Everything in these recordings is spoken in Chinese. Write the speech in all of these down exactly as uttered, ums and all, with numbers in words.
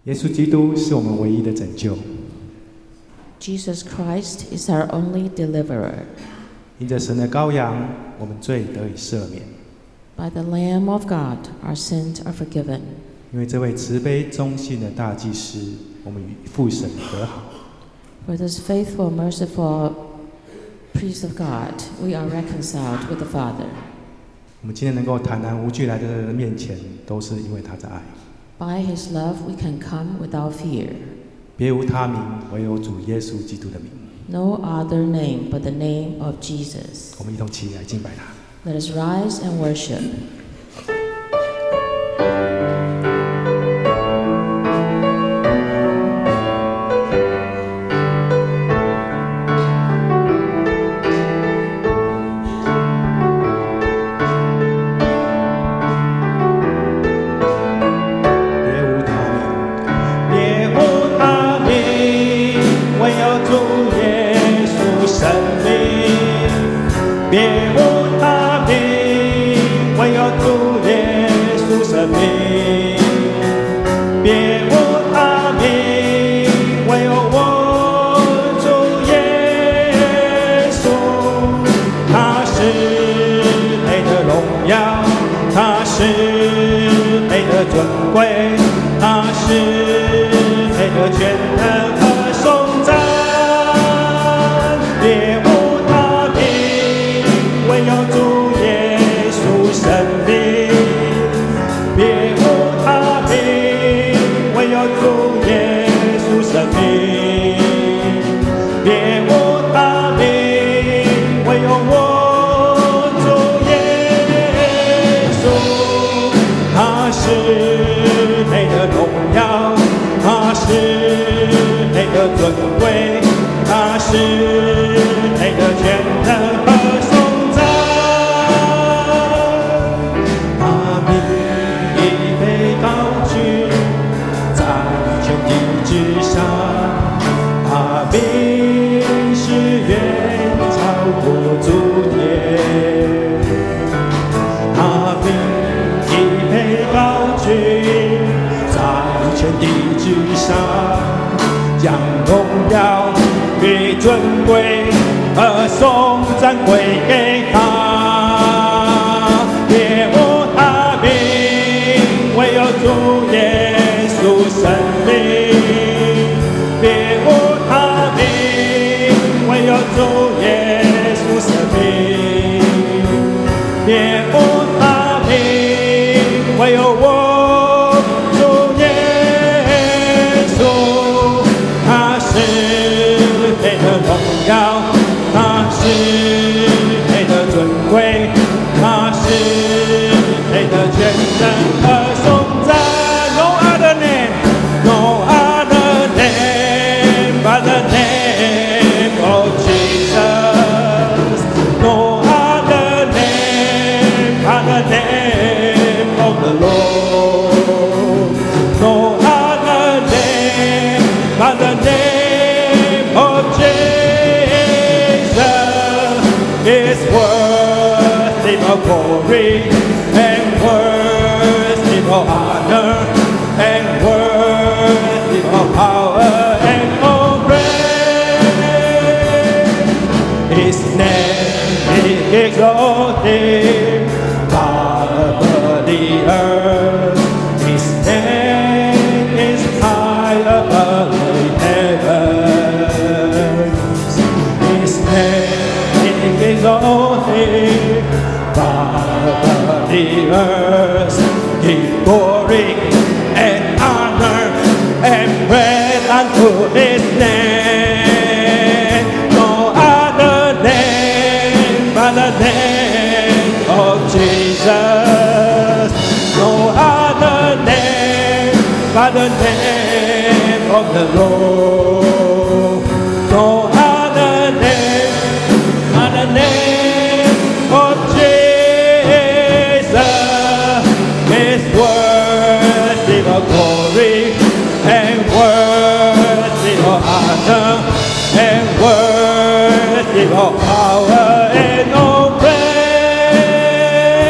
耶稣基督是我们唯一的拯救。 Jesus Christ is our only deliverer. 因着神的羔羊，我们罪得以赦免。 By the Lamb of God, our sins are forgiven. 因为这位慈悲忠信的大祭司，我们与父神和好。 For this faithful, merciful priest of God, we are reconciled with the Father. 我们今天能够坦然无惧来到他的面前，都是因为他的爱。 By His love, we can come without fear. 别无他名，唯有主耶稣基督的名。 No other name but the name of Jesus. 我们一同起来敬拜他。 Let us rise and worship.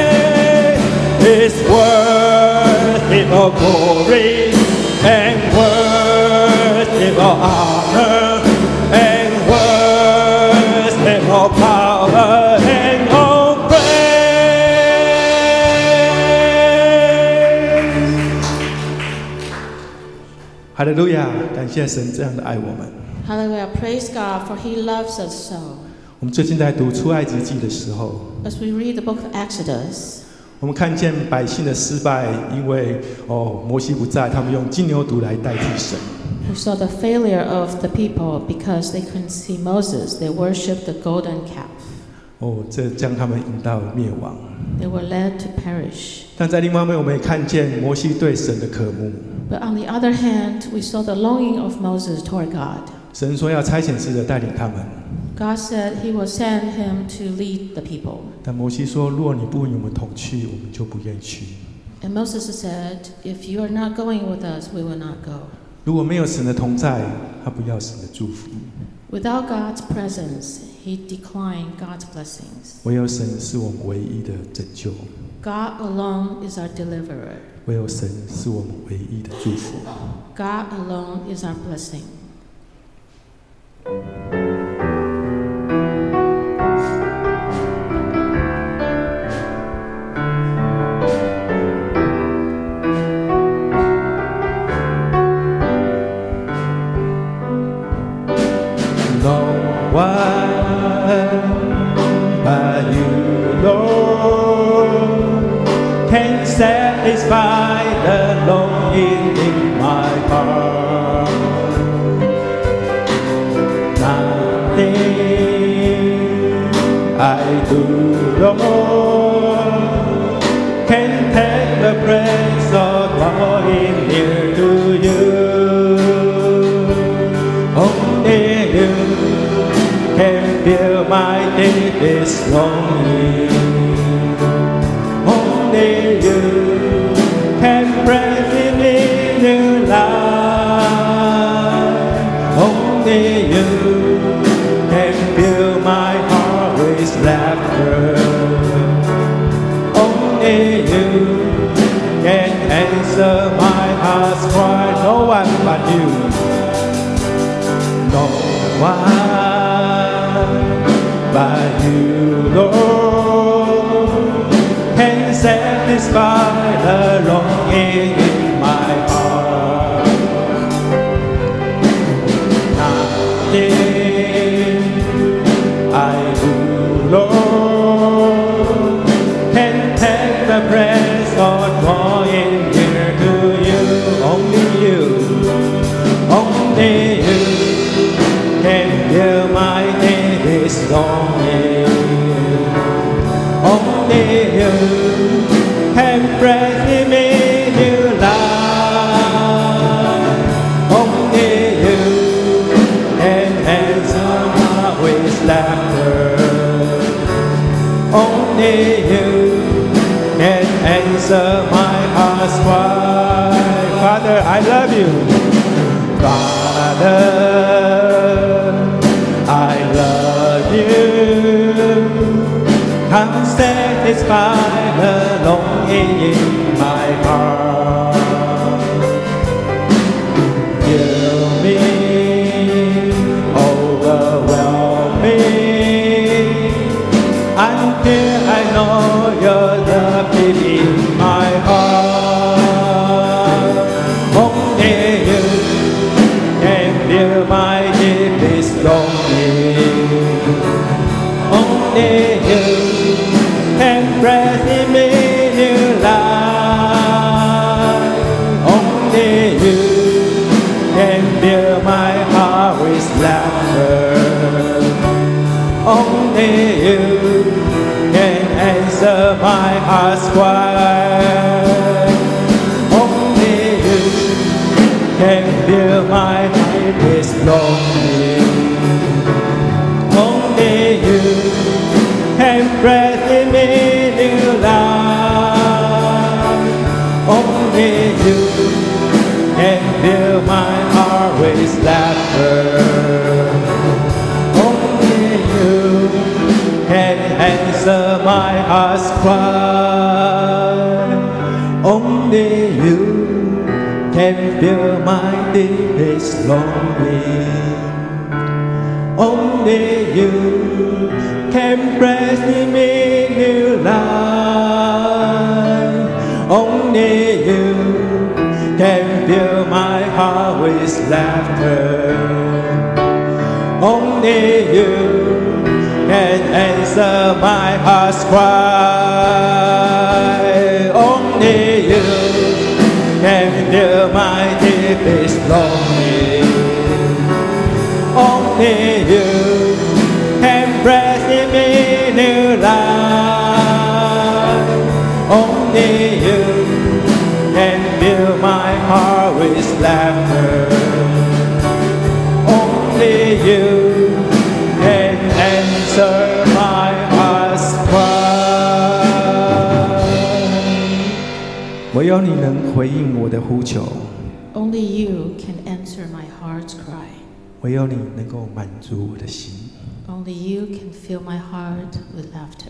Glory and worship. 哈利路亚！感谢神这样的爱我们。 Hallelujah. Praise God, for He loves us so. 我们最近在读出埃及记的时候， As we read the book of Exodus, 我们看见百姓的失败，因为哦摩西不在，他们用金牛犊来代替神。 we saw the failure of the people because they couldn't see Moses. They worshipped the golden calf. 哦，这将他们引到灭亡。 They were led to perish. 但在另外一方面，我们也看见摩西对神的渴慕。 But on the other hand, we saw the longing of Moses toward God. 神说要差遣使者带领他们， God said He will send him to lead the people. 但摩西说：“若你不与我们同去，我们就不愿去。 And Moses said, if you are not going with us, we will not go. 如果没有神的同在，他不要神的祝福。 Without God's presence, he declined God's blessings. 唯有神是我们唯一的拯救， God alone is our deliverer. 唯有神是我们唯一的祝福。” God alone is our blessing. No one but you, Lord, can satisfy the longing in my heart. Nothing I do, Lord, can take the praise of drawing near to you. Only you can fill my deepest longing. Only you can breathe me new life. Only you can fill my heart with laughter. Only you can answer my heart's cry. No one but you. No one but you, Lord, can satisfy the longing in my heart. Nothing I do, Lord, can take the praise of drawing near to you. Only you, only you can fill my deepest longing. Only you can breathe me new life. Only you can answer my with laughter. Only you can answer my heart's cry. Father, I love you. Father, I love you. Come satisfy the longing in my heart. Fill me, overwhelm me, until I know your love is in my heart. Only you can fill my deepest longing. Only you can breathe in me new life. Only you can fill my heart with laughter. Only you can answer my heart's cry. Only you can fill my deepest longing. Only you can breathe in me new life. Only you can fill my heart with laughter. Only you can answer my heart's cry. Only you can fill my deepest longing. Only you can breathe in me new life. Only you can fill my heart with laughter. Only you can answer my heart's cry. Only you can fill my deepest longing. Only you can breathe in me new life. Only you can fill my heart with laughter. Only you can answer my heart's cry. 唯有你能回应我的呼求， Only you can answer my heart's cry. 唯有你能够满足我的心。 Only you can fill my heart with laughter.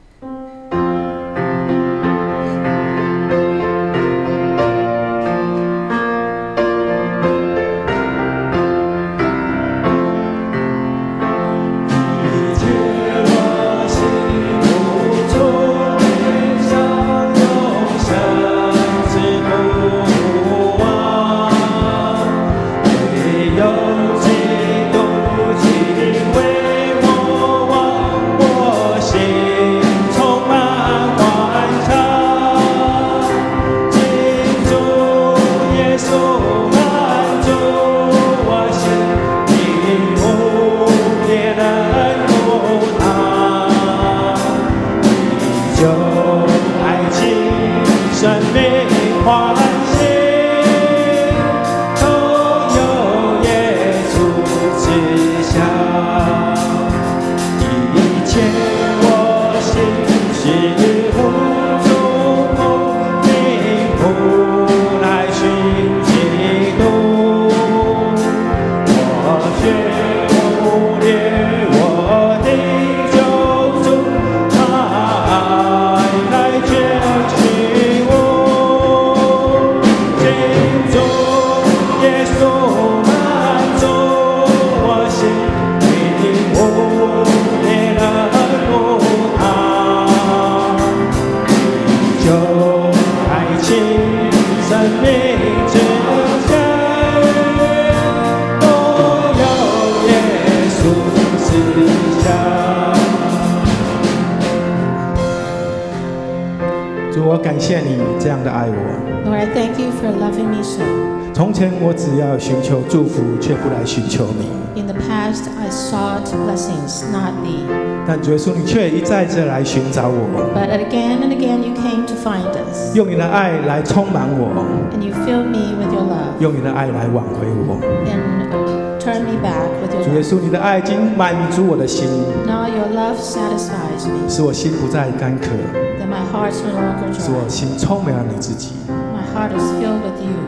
感谢你这样的爱我。 Lord, I thank you for loving me so. 从前我只要寻求祝福，却不来寻求你。 In the past, I sought blessings, not thee. 但主耶稣，你却一再次来寻找我， But again and again you came to find us. 用你的爱来充满我， And you filled me with your love. 用你的爱来挽回我。 And turn me back with your 主耶 love. 稣，你的爱已经满足我的心， Now your love satisfies me. 使我心不再干渴， That my heart's no longer 使我 dry. 心充满了你自己。 My heart is filled with you.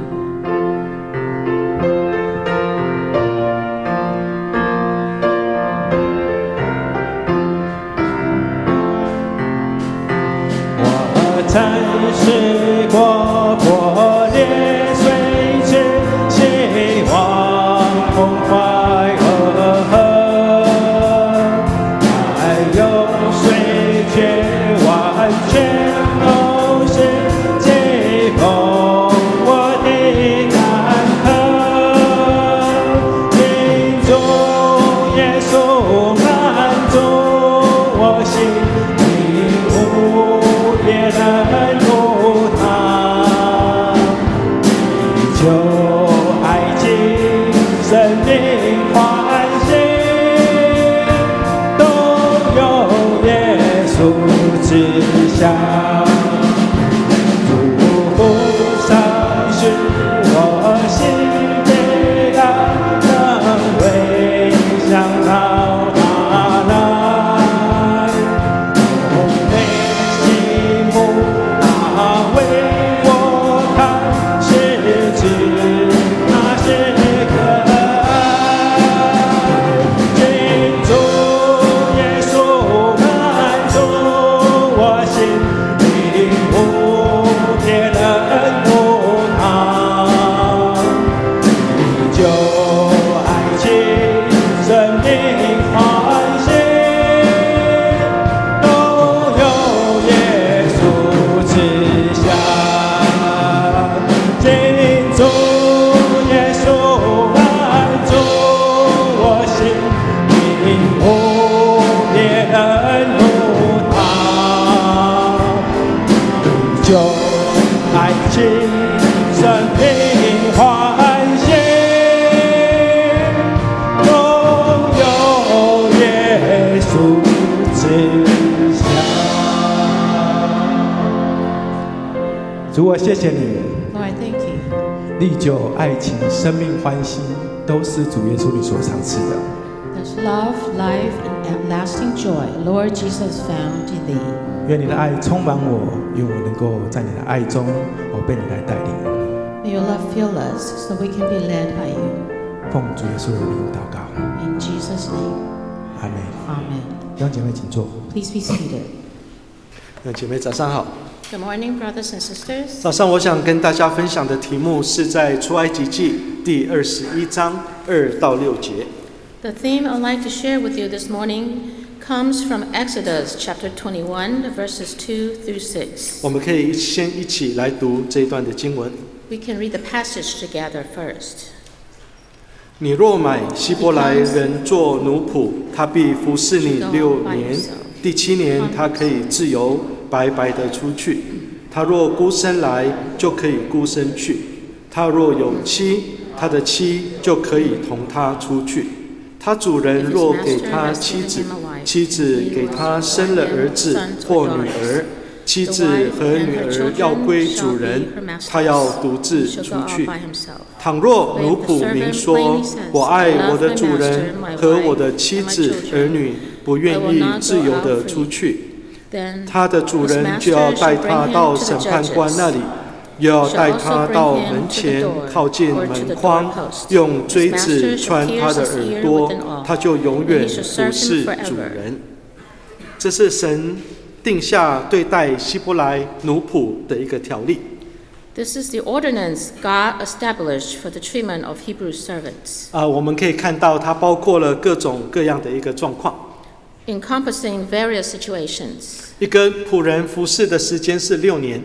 我曾试过破裂碎枝，希望崩坏而合，还有谁却完全都是击崩我的耶稣爱主我心，因无别人如他，就爱情生命欢喜，拥有耶稣之下。主，我谢谢你。 Lord, I thank you. 历久、爱情、生命、欢喜，都是主耶稣你所赏赐的。 There's love, life, and lasting joy, Lord Jesus, found in thee. 愿你的爱充满我，愿我能够在你的爱中，我被你来带领。 May your love fill us so we can be led by you. 奉主耶稣的名祷告， In Jesus' name, 阿门。 amen. 弟兄姐妹，请坐。 Please be seated. 弟兄姐妹早上好。 Good morning, brothers and sisters. 早上我想跟大家分享的题目是在出埃及记第二十一章二到六节。 The theme I'd like to share with you this morning comes from Exodus chapter twenty-one, verses two through six. 我们可以先一起来读这一段的经文。 We can read the passage together first. 你若买希伯来人做奴仆，他必服侍你六年，第七年他可以自由白白的出去。他若孤身来，就可以孤身去；他若有妻，他的妻就可以同他出去。他主人若给他妻子，妻子给他生了儿子或女儿，妻子和女儿要归主人，他要独自出去。倘若奴仆明说：“我爱我的主人和我的妻子儿女，不愿意自由地出去。” 他的主人就要带他到审判官那里，又要带他到门前，靠近门框，用锥子穿他的耳朵，他就永远不是主人。这是神定下对待希伯来奴仆的一个条例。 This is the ordinance God established for the treatment of Hebrew servants. 啊、呃，我们可以看到它包括了各种各样的一个状况。 Encompassing various situations. 一个仆人服侍的时间是六年，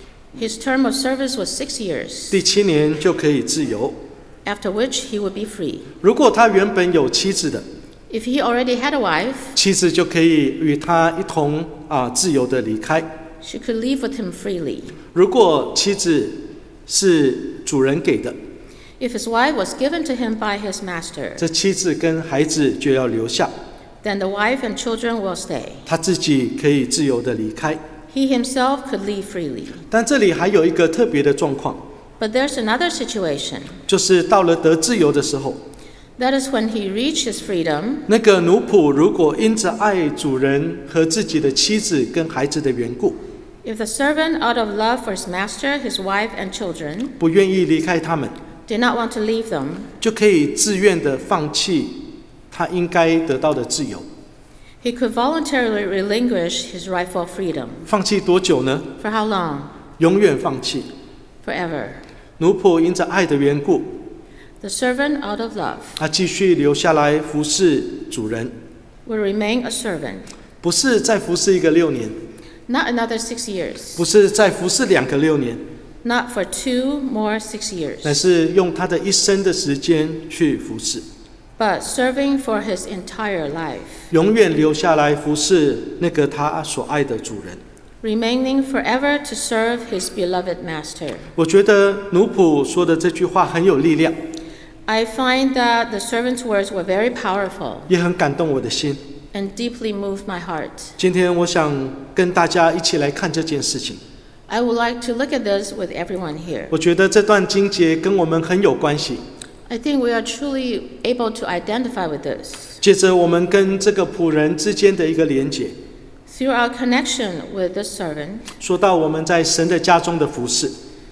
His term of service was six years, 第七年就可以自由。 after which he would be free. 如果他原本有妻子的， If he already had a wife, 妻子就可以与他一同啊自由的离开。 she could live with him freely. 如果妻子是主人给的， If his wife was given to him by his master, 这妻子跟孩子就要留下， then the wife and children will stay. 他自己可以自由的离开。 He himself could leave freely. 但这里还有一个特别的状况， But there's another situation. 就是到了得自由的时候， That is when he reached his freedom. 那个奴仆如果因着爱主人和自己的妻子跟孩子的缘故， If the servant, out of love for his master, his wife, and children, 不愿意离开他们， did not want to leave them, 就可以自愿的放弃他应该得到的自由。 he could voluntarily relinquish his rightful freedom. 放弃多久呢？ For how long? 永远放弃。 Forever. 奴仆因着爱的缘故， The servant, out of love, 他继续留下来服侍主人， will remain a servant. 不是再服侍一个六年， Not another six years. 不是再服侍两个六年， Not for two more six years. 乃是用他的一生的时间去服侍， But serving for his entire life. 永远留下来服侍那个他所爱的主人。 Remaining forever to serve his beloved master. 我觉得奴仆说的这句话很有力量， I find that the servant's words were very powerful 也很感动我的心。 and deeply moved my heart. 今天我想跟大家一起来看这件事情。 I would like to look at this with everyone here. 我觉得这段经节跟我们很有关系。 I think we are truly able to identify with this. 借着我们跟这个仆人之间的一个连结， Through our connection with the servant, 说到我们在神的家中的服侍，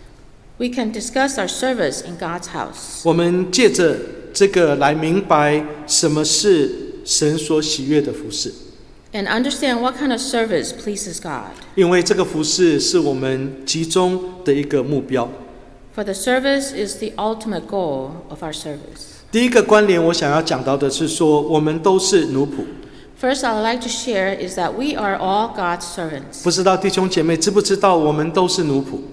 we can discuss our service in God's house. 我们借着这个来明白什么是神所喜悦的服侍， And understand what kind of service pleases God. 因为这个服侍是我们集中的一个目标。 For the service is the ultimate goal of our service. 第一个关联我想要讲到的是说，我们都是奴仆。 First, I would like to share is that we are all God's servants. 不知道弟兄姐妹知不知道，我们都是奴仆。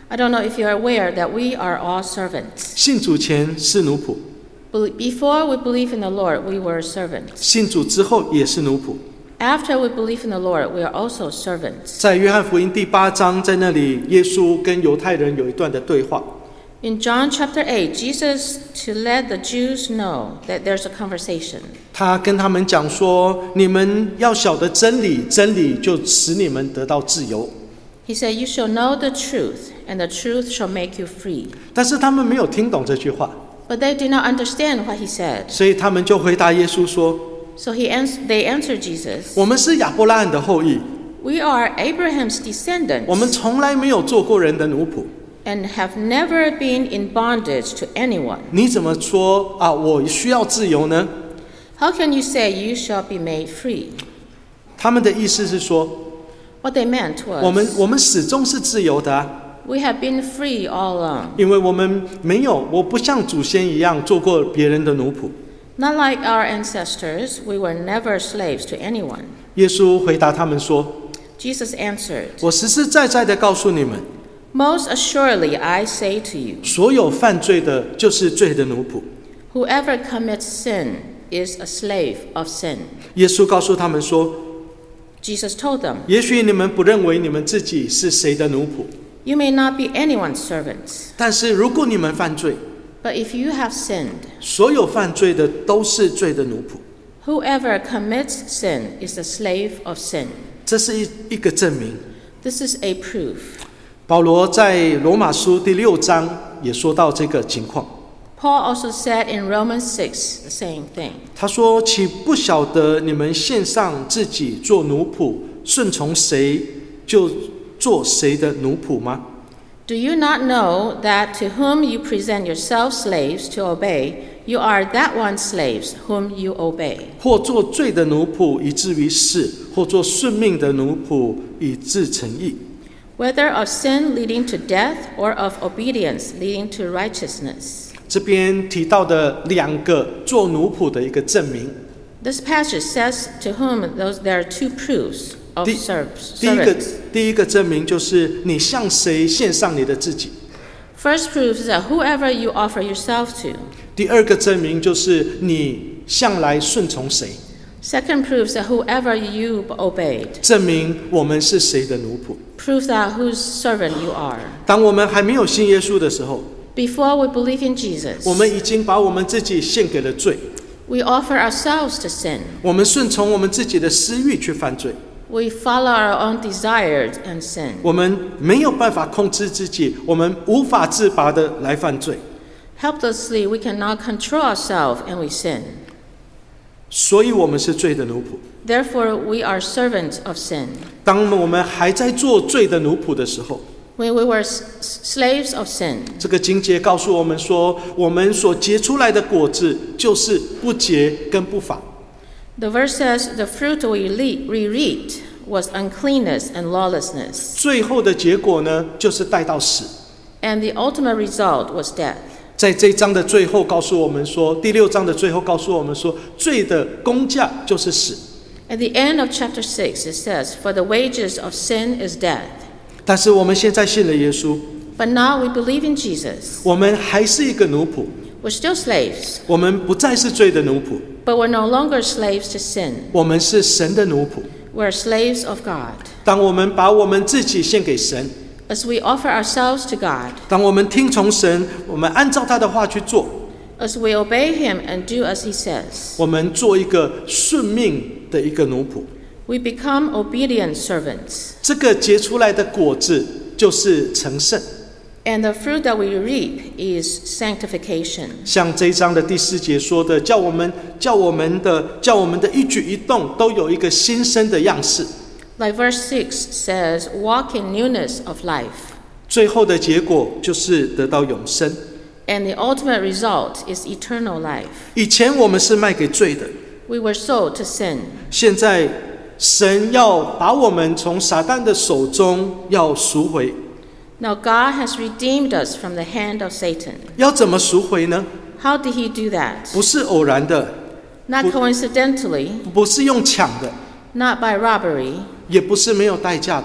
I don't know if you're aware that we are all servants. 信主前是奴仆， Before we believe in the Lord, we were servants. 信主之后也是奴仆。 After we believe in the Lord, we are also servants. 在约翰福音第八章，在那里耶稣跟犹太人有一段的对话。 In John chapter eight, Jesus, to let the Jews know that there's a conversation. 他跟他们讲说：“你们要晓得真理，真理就使你们得到自由。” He said, "You shall know the truth, and the truth shall make you free." 但是他们没有听懂这句话， But they did not understand what he said. 所以他们就回答耶稣说 So he ans- they answered Jesus, 我们是亚伯拉罕的后裔， "We are Abraham's 我们 descendants 从来没有做过人的奴仆。 and have never been in bondage to anyone. 你怎么说啊？我需要自由呢？ How can you say you shall be made free?" 他们的意思是说， What they meant 我们 was, 我们始终是自由的啊， we have been free all along. 因为我们没有，我不像祖先一样做过别人的奴仆。 Not like our ancestors, we were never slaves to anyone. 耶稣回答他们说 Jesus answered,：“ 我实实在在的告诉你们， "Most assuredly I say to you, 所有犯罪的，就是罪的奴仆。” whoever commits sin is a slave of sin." 耶稣告诉他们说 Jesus told them,：“ 也许你们不认为你们自己是谁的奴仆， "You may not be anyone's servants, 但是如果你们犯罪， but if you have sinned, 所有犯罪的都是罪的奴仆。” whoever commits sin is a slave of sin. 这是一一个证明。 This is a proof. 保罗在罗马书第六章也说到这个情况。 Paul also said in Romans six the same thing. 他说：“岂不晓得你们献上自己做奴仆，顺从谁就做谁的奴仆吗？ Do you not know that to whom you present yourselves slaves to obey, you are that one's slaves whom you obey? 或做罪的奴仆以至于死，或做顺命的奴仆以致成义。” Whether of sin leading to death or of obedience leading to righteousness. 这边提到的两个做奴仆的一个证明。 This passage says to whom those, there are two proofs of 第 servants. 第一个第一个证明就是你向谁献上你的自己。 First proof is that whoever you offer yourself to. 第二个证明就是你向来顺从谁， Second proof is that whoever you obeyed. 证明我们是谁的奴仆。 Proof that whose servant you are. 当我们还没有信耶稣的时候， Before we believe in Jesus, 我们已经把我们自己献给了罪， we offer ourselves to sin. 我们顺从我们自己的私欲去犯罪， We follow our own desires and sin. 我们没有办法控制自己，我们无法自拔的来犯罪， Helplessly, we cannot control ourselves and we sin. 所以我们是罪的奴仆。 Therefore, we are servants of sin. 当我们还在做罪的奴仆的时候， When we were s- slaves of sin, 这个经节告诉我们说，我们所结出来的果子就是不洁跟不法。 the verse says, "The fruit we, le- we reaped was uncleanness and lawlessness, 最后的结果呢，就是带到死。 and the ultimate result was death." 在这一章的最后告诉我们说，第六章的最后告诉我们说，罪的工价就是死。 At the end of chapter six, it says, "For the wages of sin is death." 但是我们现在信了耶稣， But now we believe in Jesus. 我们还是一个奴仆， We're still slaves, 我们不再是罪的奴仆， but we're no longer slaves to sin. 我们是神的奴仆。 We're slaves of God. 当我们把我们自己献给神， As we offer ourselves to God, 当我们听从神，我们按照他的话去做， as we obey Him and do as He says, 我们做一个顺命的一个奴仆。 we become obedient servants. 这个结出来的果子就是成圣。 And the fruit that we reap is sanctification. 像这一章的第四节说的，叫我们叫我们的叫我们的一举一动都有一个新生的样式。 Like verse six says, "Walk in newness of life." 最后的结果就是得到永生。 And the ultimate result is eternal life. 以前我们是卖给罪的， We were sold to sin. 现在神要把我们从撒旦的手中要赎回。 Now God has redeemed us from the hand of Satan. 要怎么赎回呢？ How did He do that? 不是偶然的， Not coincidentally, 不是用抢的， not by robbery, 也不是没有代价的，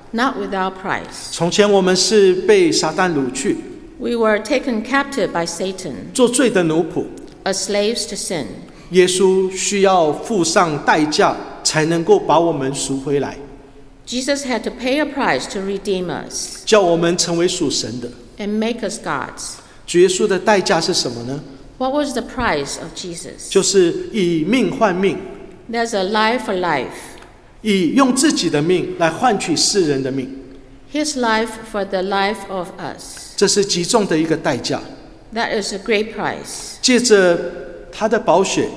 not without price. 从前我们是被撒旦掳去， We were taken captive by Satan, 做罪的奴仆。 as slaves to sin. 耶稣需要付上代价，才能够把我们赎回来， Jesus had to pay a price to redeem us 叫我们成为属神的。 and make us God's. 主耶稣的代价是什么呢？ What was the price of Jesus? 就是以命换命， There's a life for life. 以用自己的命来换取世人的命， His life for the life of us. 这是极重的一个代价。 That is a great price. 借着他的宝血，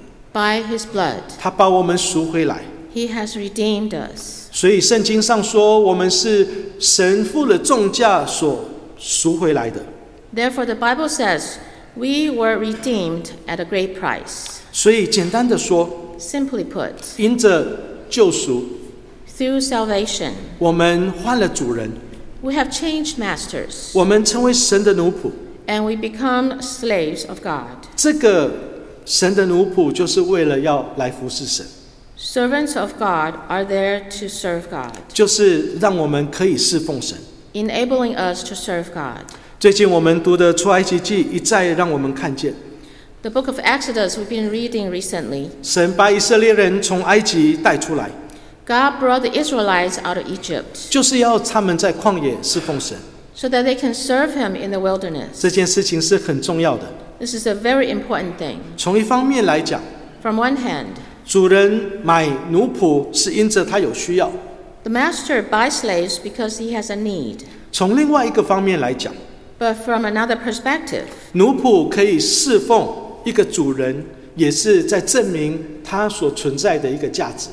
By his blood, 他把我们赎回来。 he has redeemed us. 所以圣经上说，我们是神付了重价所赎回来的。 Therefore, the Bible says, we were redeemed at a great price. 所以简单的说， Simply put, 因着救赎， through salvation, 我们换了主人， we have changed masters, 我们成为神的奴仆。 and we become slaves of God. 这个神的奴仆就是为了要来服侍神， Servants of God are there to serve God, 就是让我们可以侍奉神。 enabling us to serve God. 最近我们读的出埃及记一再让我们看见， The book of Exodus we've been reading recently, 神把以色列人从埃及带出来， God brought the Israelites out of Egypt 就是要他们在旷野侍奉神。 so that they can serve him in the wilderness. 这件事情是很重要的。 This is a very important thing. 从一方面来讲， From one hand, 主人买奴仆是因着他有需要； the master buys slaves because he has a need. 从另外一个方面来讲， But from another perspective, 奴仆可以侍奉一个主人，也是在证明他所存在的一个价值。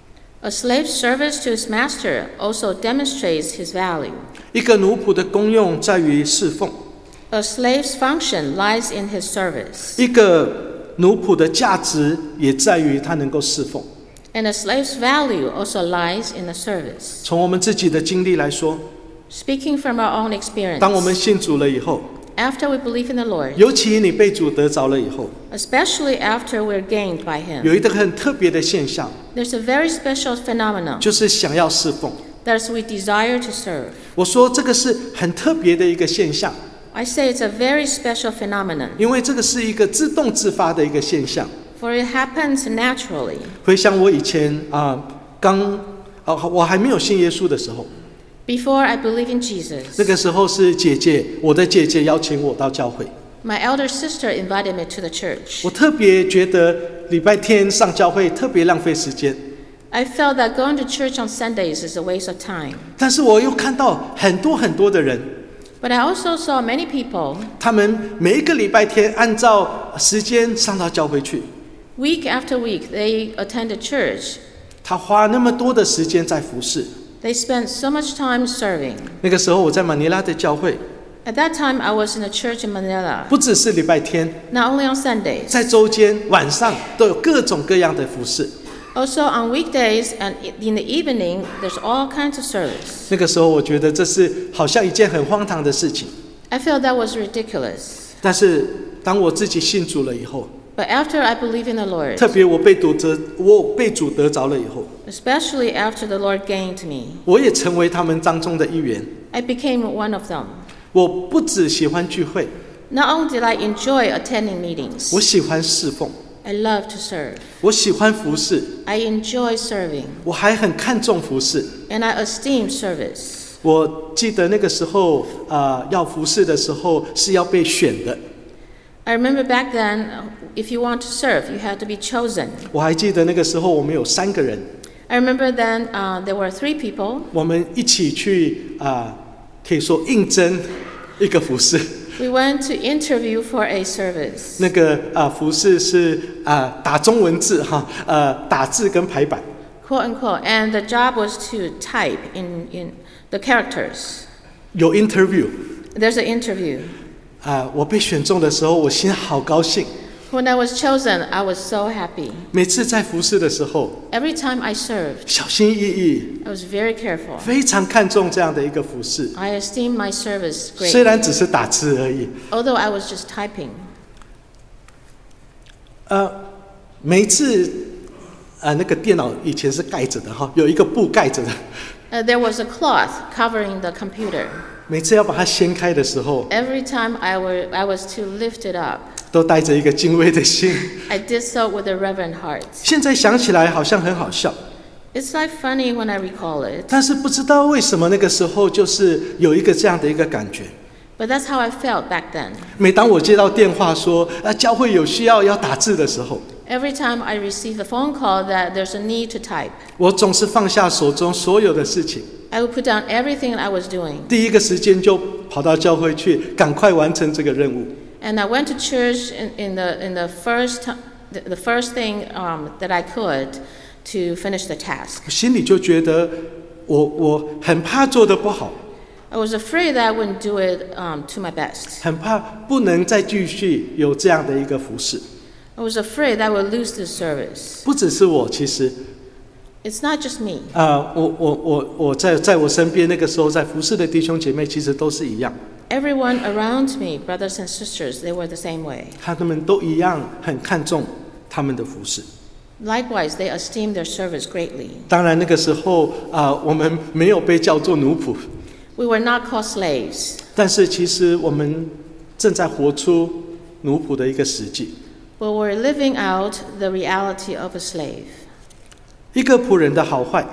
a slave's service to his master also demonstrates his value. 一个奴仆的功用在于侍奉， A slave's function lies in his service, 一个奴仆的价值也在于他能够侍奉。 and a slave's value also lies in the service. 从我们自己的经历来说， Speaking from our own experience, 当我们信主了以后， after we believe in the Lord, 尤其你被主得着了以后， especially after we're gained by him, 有一个很特别的现象， there's a very special phenomenon 就是想要侍奉。 that is we desire to serve. 我说这个是很特别的一个现象， I say it's a very special phenomenon, 因为这个是一个自动自发的一个现象。 for it happens naturally. 回想我以前啊，刚啊我还没有信耶稣的时候， Before I believe in Jesus, 那个时候是姐姐，我的姐姐邀请我到教会， my elder sister invited me to the church. 我特别觉得礼拜天上教会特别浪费时间， I felt that going to church on Sundays is a waste of time. 但是我又看到很多很多的人， But I also saw many people, 他们每一个礼拜天按照时间上到教会去， week after week, they attended church. 他花那么多的时间在服侍。 They spent so much time serving. 那个时候我在马尼拉的教会， At that time, I was in a church in Manila, 不只是礼拜天， not only on Sundays, 在周间晚上都有各种各样的服侍。 also on weekdays and in the evening, there's all kinds of service. 那个时候我觉得这是好像一件很荒唐的事情， I felt that was ridiculous. 但是当我自己信主了以后， But after I believe in the Lord, 特别我被主得我被主得着了以后， especially after the Lord gained me, 我也成为他们当中的一员。 I became one of them. 我不只喜欢聚会， Not only did I enjoy attending meetings, 我喜欢侍奉， I love to serve. 我喜欢服侍， I enjoy serving, 我还很看重服侍。 and I esteem service. 我记得那个时候啊、呃要服侍的时候是要被选的。 I remember back then, if you want to serve, you had to be chosen. 我还记得那个时候我们有三个人， I remember then uh, there were three people. 我们一起去啊、呃可以说应征一个服侍。 We went to interview for a service. 那个啊、呃服侍是啊、呃打中文字哈，呃打字跟排版。 Quote unquote. And the job was to type in, in the characters. 有 interview There's an interview. 啊、我被选中的时候，我心好高兴。 When I was chosen, I was so happy. 每次在服侍的时候， Every time I served, 小心翼翼， I was very careful. 非常看重这样的一个服侍。 I esteemed my service 虽 greatly, 然只是打字而已， although I was just typing. 呃，每一次，呃，那个电脑以前是盖着的哈，有一个布盖着的。 Uh, there was a cloth covering the computer. 每次要把它掀开的时候， Every time I, were, I was to lift it up, 都带着一个敬畏的心。 I did so with a reverent heart. 现在想起来好像很好笑， It's like funny when I recall it, 但是不知道为什么那个时候就是有一个这样的一个感觉。 but that's how I felt back then. 每当我接到电话说啊教会有需要要打字的时候， Every time I receive a phone call that there's a need to type, 我总是放下手中所有的事情， I would put down everything I was doing. 第一个时间就跑到教会去，赶快完成这个任务。 And I went to church in, in, the, in the, first, the, the first thing um, that I could to finish the task. 我心里就觉得我我很怕做得不好， I was afraid that I wouldn't do it um, to my best. 很怕不能再继续有这样的一个服事。 I was afraid I would lose this service. 不只是我，其实 It's not just me. 啊、我我我我在在我身边那个时候在服事的弟兄姐妹，其实都是一样， Everyone around me, brothers and sisters, they were the same way. 他们都一样很看重他们的服事。 Likewise, they esteemed their service greatly. 当然那个时候啊、我们没有被叫做奴仆， We were not called slaves, 但是其实我们正在活出奴仆的一个实际。 but we're living out the reality of a slave. 一个仆人的好坏，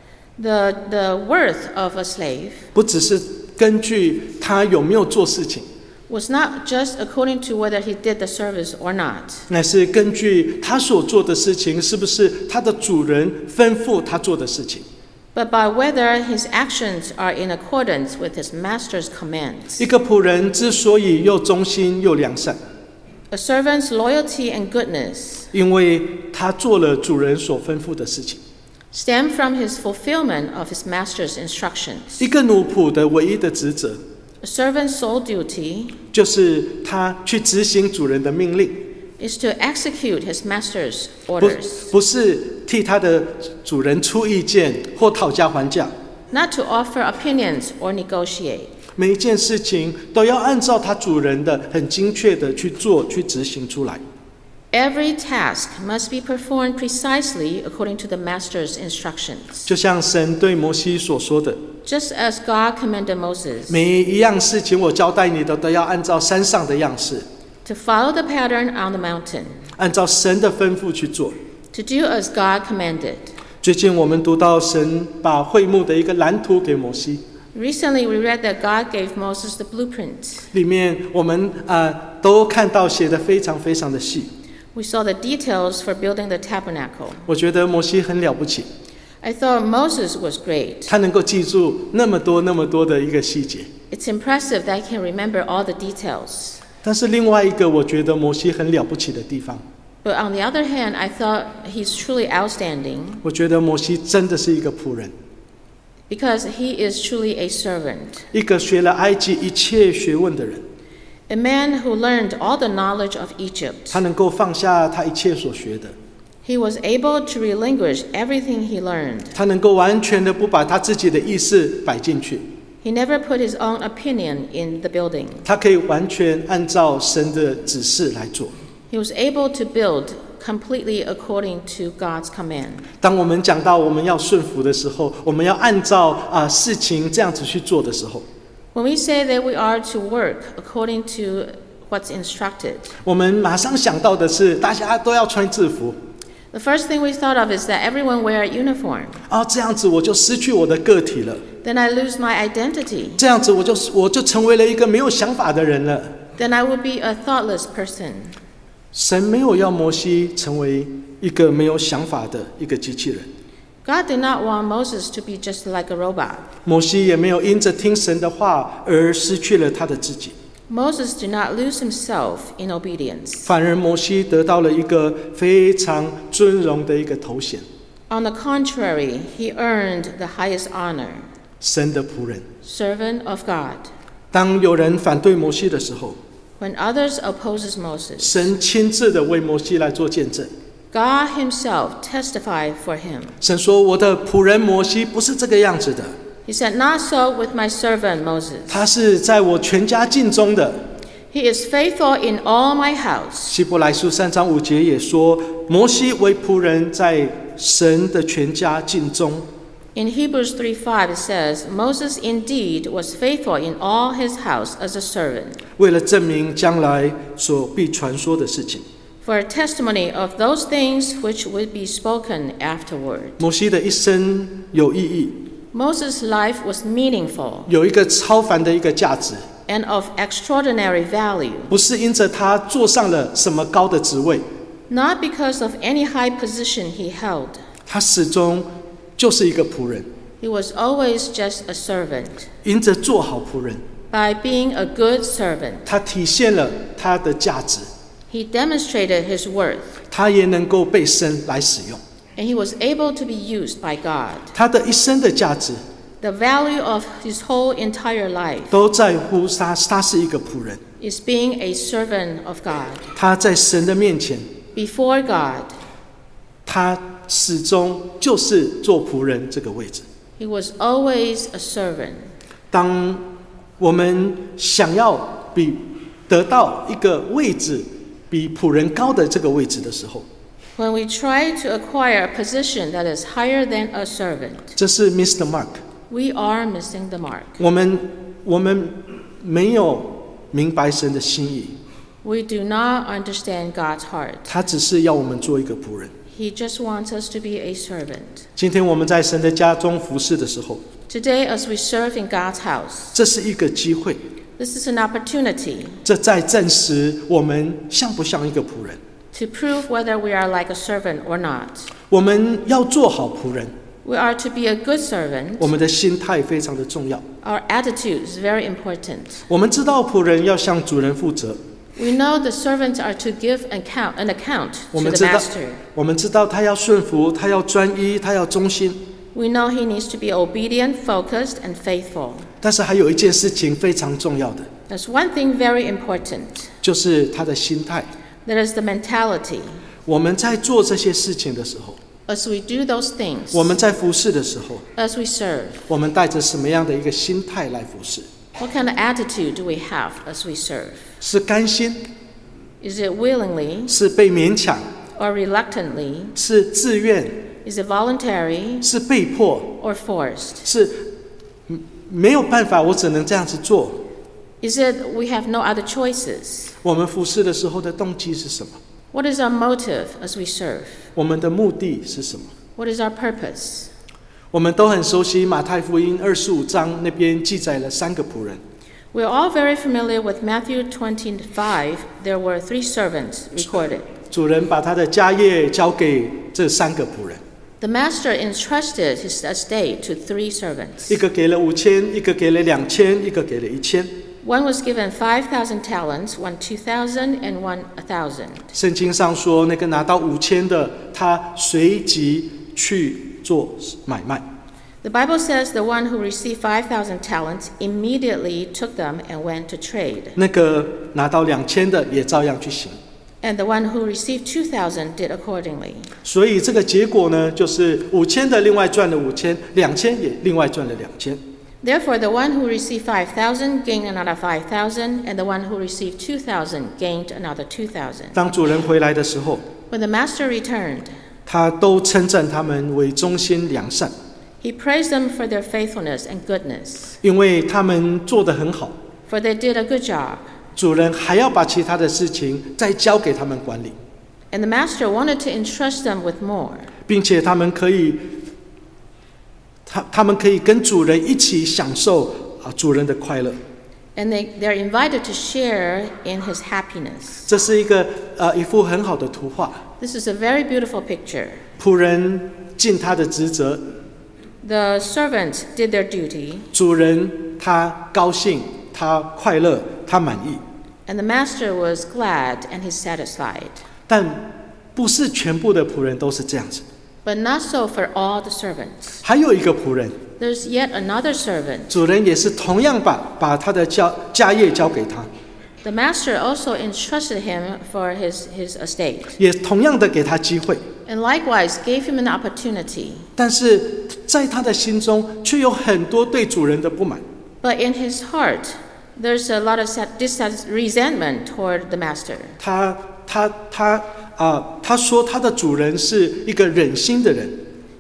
The, the worth of a slave 不只是根据他有没有做事情， was not just according to whether he did the service or not, 乃是根据他所做的事情是不是他的主人吩咐他做的事情。 but by whether his actions are in accordance with his master's commands. 一个仆人之所以又忠心又良善， A servant's loyalty and goodness 因为他做了主人所吩咐的事情。 stem from his fulfillment of his master's instructions. 一个奴仆的唯一的职责， A servant's sole duty 就是他去执行主人的命令， is to execute his master's 不 orders, 不是替他的主人出意见或讨价还价。 not to offer opinions or negotiate. 每一件事情都要按照他主人的很精确的去做，去执行出来。 Every task must be performed precisely according to the master's instructions. 就像神对摩西所说的， Just as God commanded Moses 每一样事情我交代你的，都要按照山上的样式， to follow the pattern on the mountain, 按照神的吩咐去做。 to do as God commanded. 最近我们读到神把会幕的一个蓝图给摩西， Recently, we read that God gave Moses the blueprint. 里面我们啊、呃都看到写得非常非常的细。 We saw the details for building the tabernacle. 我觉得摩西很了不起， I thought Moses was great. 他能够记住那么多那么多的一个细节。 It's impressive that I can remember all the details. 但是另外一个我觉得摩西很了不起的地方， But on the other hand, I thought he's truly outstanding 我觉得摩西真的是一个仆人， because he is truly a servant, 一个学了埃及一切学问的人。 a man who learned all the knowledge of Egypt. 他能够放下他一切所学的， He was able to relinquish everything he learned. 他能够完全的不把他自己的意识摆进去， He never put his own opinion in the building. 他可以完全按照神的指示来做。 He was able to build completely according to God's command. 当我们讲到我们要顺服的时候，我们要按照啊、事情这样子去做的时候， When we say that we are to work according to what's instructed, 我们马上想到的是大家都要穿制服 the first thing we thought of is that everyone wear a uniform. 啊，这样子我就失去我的个体了， Then I lose my identity. 这样子我就我就成为了一个没有想法的人了。 Then I would be a thoughtless person. 神没有要摩西成为一个没有想法的一个机器人， God did not want Moses to be just like a robot. 摩西也没有因着听神的话而失去了他的自己， Moses did not lose himself in obedience. 反而摩西得到了一个非常尊荣的一个头衔， On the contrary, he earned the highest honor, 神的仆人。 servant of God. 当有人反对摩西的时候， When others opposes Moses, 神亲自的为摩西来做见证。 God himself testified for him. 神说：“我的仆人摩西不是这个样子的， He said, Not so with my servant Moses. 他是在我全家尽忠的。” He is faithful in all my house. 希伯来书三章五节也说，摩西为仆人在神的全家尽忠。 In Hebrews three five it says, Moses indeed was faithful in all his house as a servant, 为了证明将来所必传说的事情。 for a testimony of those things which would be spoken afterward. 摩西的一生有意义， Moses' life was meaningful 有一个超凡的一个价值， and of extraordinary value, 不是因着他坐上了什么高的职位， not because of any high position he held. 他始终就是一个仆人， He was always just a servant. 因着做好仆人， By being a good servant, 他体现了他的价值， he demonstrated his worth, 他也能够被神来使用。 and he was able to be used by God. 他的一生的价值 The value of his whole entire life 都在乎他，他是一个仆人， is being a servant of God. 他在神的面前， Before God, 他始终就是做仆人这个位置。 he was always a servant. 当我们想要比得到一个位置比仆人高的这个位置的时候， When we try to acquire a position that is higher than a servant, 这是 mister Mark。 we are missing the mark. 我们我们没有明白神的心意， We do not understand God's heart. 他只是要我们做一个仆人。 He just wants us to be a servant. 今天我们在神的家中服侍的时候， Today, as we serve in God's house, 这是一个机会， this is an opportunity 这在证实我们像不像一个仆人。 to prove whether we are like a servant or not. 我们要做好仆人， We are to be a good servant. 我们的心态非常的重要。 Our attitude is very important. 我们知道仆人要向主人负责， We know the servants are to give an account, an account 我 to 们 the 知道 master. 我们知道他要顺服，他要专一，他要忠心。 We know he needs to be obedient, focused, and faithful. 但是还有一件事情非常重要的， There's one thing very important. 就是他的心态。 That is the mentality. 我们在做这些事情的时候， As we do those things, 我们在服侍的时候， as we serve, 我们带着什么样的一个心态来服侍？ what kind of attitude do we have as we serve? 是甘心， Is it willingly 是被勉强， or reluctantly? 是自愿， Is it voluntary 是被迫， or forced? 是嗯没有办法，我只能这样子做。 Is it we have no other choices? 我们服侍的时候的动机是什么？ What is our motive as we serve? 我们的目的是什么？ What is our purpose? 我们都很熟悉马太福音二十五章那边记载了三个仆人， We're all very familiar with Matthew twenty-five. There were three servants recorded. 主人把他的家业交给这三个仆人， The master entrusted his estate to three servants. 一个给了五千，一个给了两千，一个给了一千。 One was given five thousand talents, one two thousand, and one a thousand. 圣经上说，那个拿到五千的，他随即去做买卖。 The Bible says the one who received five thousand talents immediately took them and went to trade. 那个拿到两千的也照样去行。 And the one who received two thousand did accordingly. 所以这个结果呢，就是五千的另外赚了五千，两千也另外赚了两千。 Therefore, the one who received five thousand gained another five thousand, and the one who received two thousand gained another two thousand. 当主人回来的时候， When the master returned, 他都称赞他们为忠心良善， he praised them for their faithfulness and goodness, 因为他们做得很好。 for they did a good job. 主人还要把其他的事情再交给他们管理， And the master wanted to entrust them with more, 并且他们可以，他他们可以跟主人一起享受啊主人的快乐。 and they, they're invited to share in his happiness. 这是一个呃一幅很好的图画。 This is a very beautiful picture. 仆人尽他的职责， The servants did their duty, 主人他高兴，他快乐，他满意。 and the master was glad and he's satisfied. 但不是全部的仆人都是这样子。 But not so for all the servants. 还有一个仆人， There's yet another servant. 主人也是同样把把他的家家业交给他， The master also entrusted him for his, his estate, 也同样的给他机会。 and likewise gave him an opportunity. 但是在他的心中却有很多对主人的不满。 But in his heart, there's a lot of dis- resentment toward the master. 他他他啊、呃他说他的主人是一个忍心的人，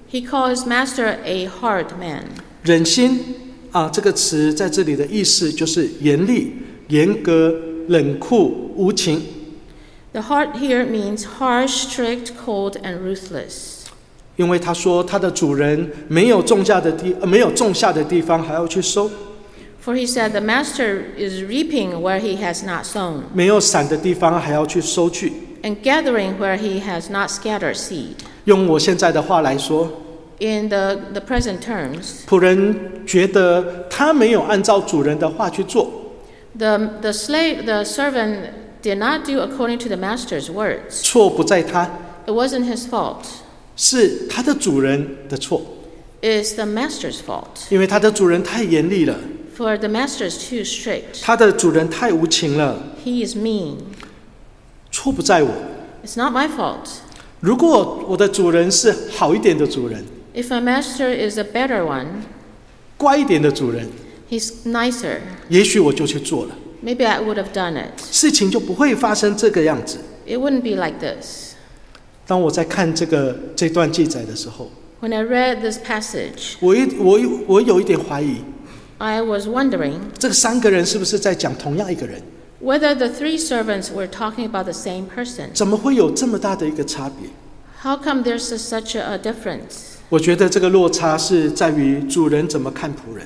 He called his master a hard man. 忍心啊，这个词在这里的意思就是严厉、严格、冷酷、无情。 The hard here means harsh, strict, cold, and ruthless. 因为他说他的主人没有种下的地、呃、没有种下的地方还要去收， For he said, the master is reaping where he has not sown, 没有散的地方还要去收据。 and gathering where he has not scattered seed. 用我现在的话来说， In the, the present terms, 仆人觉得他没有按照主人的话去做， the, the slave, the servant did not do according to the master's words. 错不在他， It wasn't his fault. 是他的主人的错， It's the master's fault. 因为他的主人太严厉了， For the master is too strict. 他的主人太无情了， He is mean. 错不在我。 It's not my fault. 如果我的主人是好一点的主人， If my master is a better one, 乖一点的主人， he's nicer, 也许我就去做了， maybe I would have done it. 事情就不会发生这个样子。 It wouldn't be like this. 当我在看这个这段记载的时候， When I read this passage, 我一我我有一点怀疑， I was wondering 这三个人是不是在讲同样一个人？ whether the three servants were talking about the same person. 怎么会有这么大的一个差别？ How come there's a, such a, a difference? 我觉得这个落差是在于主人怎么看仆人。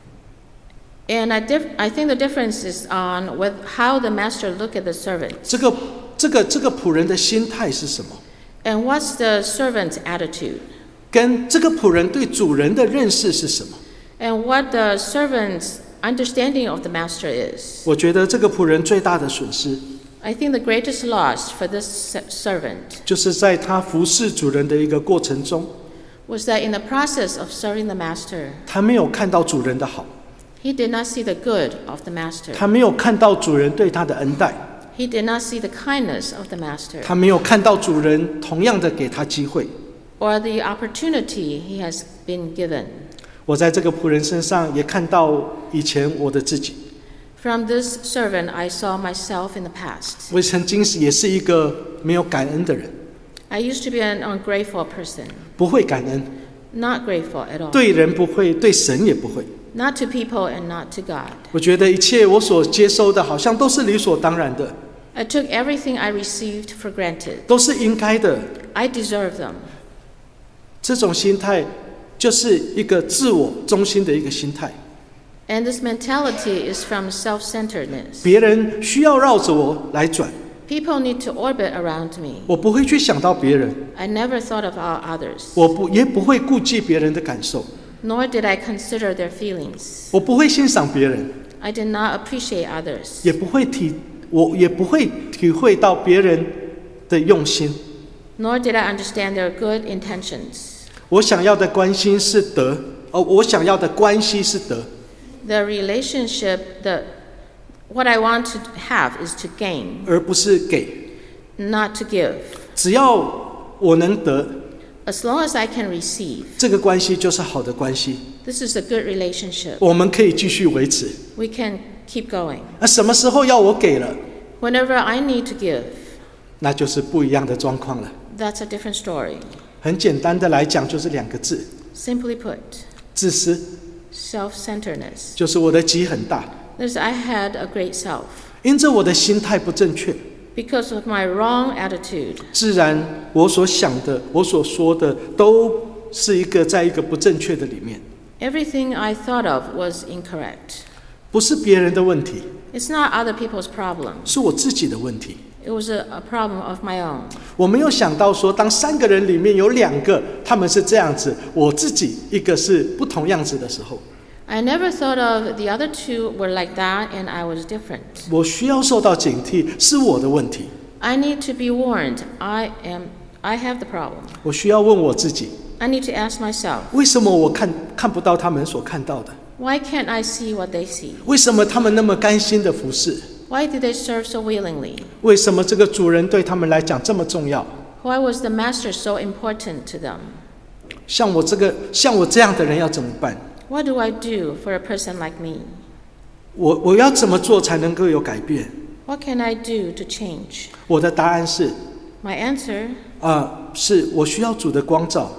And I, dif- I think the difference is on with how the master looked at the servant. 这个这个这个仆人的心态是什么？ And what's the servant's attitude? 跟这个仆人对主人的认识是什么？ And what the servant's understanding of the master is? 我觉得这个仆人最大的损失， I think the greatest loss for this se- servant 就是在他服侍主人的一个过程中， was that in the process of serving the master, 他没有看到主人的好， he did not see the good of the master. 他没有看到主人对他的恩待， He did not see the kindness of the master 他没有看到主人同样的给他机会。 or the opportunity he has been given. 我在这个仆人身上也看到以前我的自己， From this servant, I saw myself in the past. 我曾经也是一个没有感恩的人， I used to be an ungrateful person, 不会感恩， not grateful at all. 对人不会，对神也不会。 Not to people and not to God. 我觉得一切我所接收的，好像都是理所当然的， I took everything I received for granted. 都是应该的。 I deserve them. 这种心态就是一个自我中心的一个心态。 And this mentality is from self-centeredness. 别人需要绕着我来转， People need to orbit around me. 我不会去想到别人， I never thought of all others, 我不也不会顾忌别人的感受， nor did I consider their feelings. 我不会欣赏别人， I did not appreciate others, 也不会体我也不会体会到别人的用心。 nor did I understand their good intentions. 我想要的关心是得，哦，我想要的关系是得， The relationship, the, what I want to have is to gain, 而不是给。 not to give. 只要我能得， As long as I can receive, 这个关系就是好的关系， this is a good relationship. 我们可以继续维持。 We can keep going. 那什么时候要我给了， Whenever I need to give, 那就是不一样的状况了。 that's a different story. 很简单的来讲，就是两个字： Simply put, 自私。 self-centeredness. 就是我的己很大， There's, I had a great self. 因着我的心态不正确， Because of my wrong attitude, 自然我所想的、我所说的，都是一个在一个不正确的里面。 everything I thought of was incorrect. 不是别人的问题， It's not other people's problem. 是我自己的问题。 It was a, a problem of my own. 我没有想到说，当三个人里面有两个他们是这样子，我自己一个是不同样子的时候， I never thought of the other two were like that and I was different. 我需要受到警惕，是我的问题。 I need to be warned. I am, I have the problem. 我需要问我自己， I need to ask myself, 为什么我看看不到他们所看到的？ why can't I see what they see? 为什么他们那么甘心的服侍？ Why do they serve so willingly? 为什么这个主人对他们来讲这么重要？ Why was the master so important to them? 像我这个像我这样的人要怎么办？ What do I do for a person like me? 我我要怎么做才能够有改变？ What can I do to change? 我的答案是， My answer 啊、是我需要主的光照，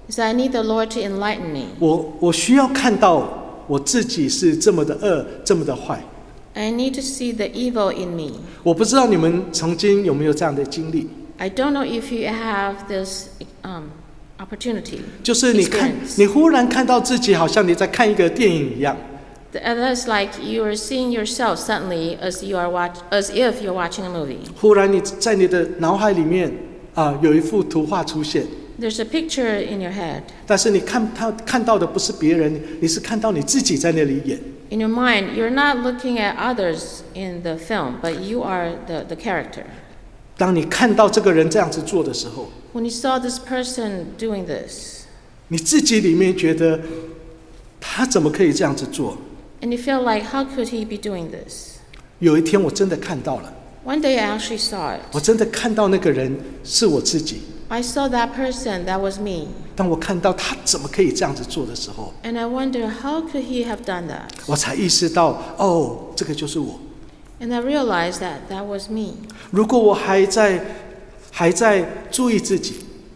is I need the Lord to enlighten me. 我我需要看到我自己是这么的恶，这么的坏。 I need to see the evil in me. 我不知道你们曾经有没有这样的经历， I don't know if you have this um, opportunity. 就是你看， experience. 你忽然看到自己，好像你在看一个电影一样。 And that's like you are seeing yourself suddenly as you are watch, as if you're watching a movie. 忽然你在你的脑海里面啊、有一幅图画出现， There's a picture in your head. 但是你看他看到的不是别人，你是看到你自己在那里演。 In your mind, you're not looking at others in the film, but you are the, the character. 当你看到这个人这样子做的时候， When you saw this person doing this, 你自己里面觉得他怎么可以这样子做？ and you feel like, how could he be doing this? 有一天我真的看到了， One day I actually saw 我 it. 真的看到那个人是我自己。 I saw that person, that was me. 当我看到他怎么可以这样子做的时候， And I wonder, how could he have done that? 我才意识到，哦，这个就是我。 And I realized that that was me. 如果我还在还在注意自己，